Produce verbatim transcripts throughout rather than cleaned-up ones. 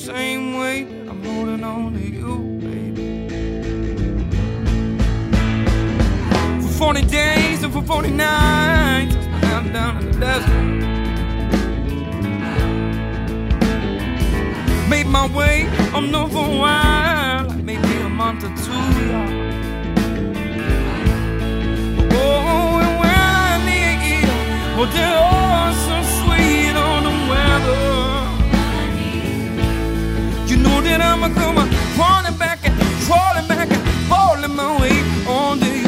same way that I'm holding on to you, baby. For forty days and for forty nights, I'm down in the desert. Made my way on over a while, like maybe a month or two, y'all. Oh, and when I need you, oh, they're all so sweet on the weather. You know that I'ma come crawling back and crawling back and falling my way onto you.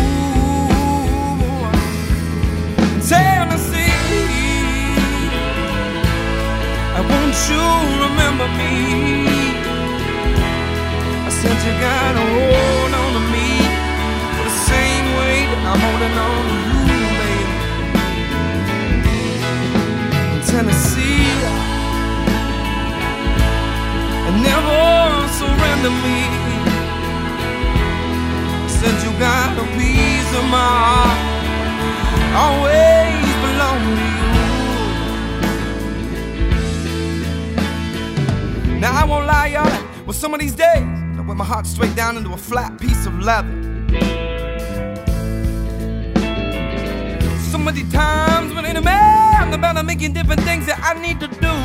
Tennessee, I want you to remember me. I said you gotta hold on to me for the same way that I'm holding on to you, baby. In Tennessee, and never surrender me. I said you got a piece of my heart, always belong to you. Now I won't lie, y'all, well, some of these days I wear my heart straight down into a flat piece of leather. Some of these times when in a man about making different things that I need to do.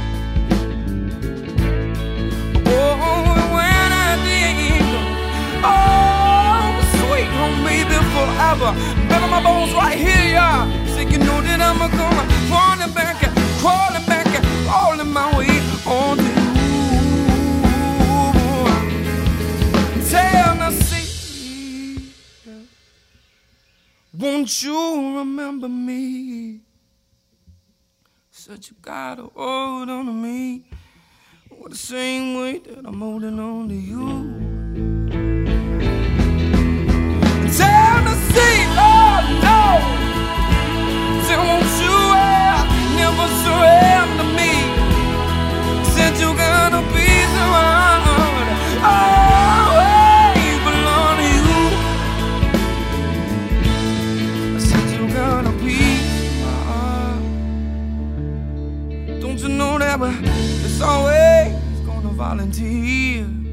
Oh, when I did, oh, sweet home baby forever. Remember my bones right here, y'all. So you know that I'm gonna crawling back and crawling back and falling my way on you. Tennessee, won't you remember me? Said you gotta hold on to me with the same way that I'm holding on to you. Tennessee, oh no, said won't you uh, never surrender me? Said you got a piece of my heart, always belong to you. I said you got a piece of my heart. Don't you know that it's always gonna volunteer?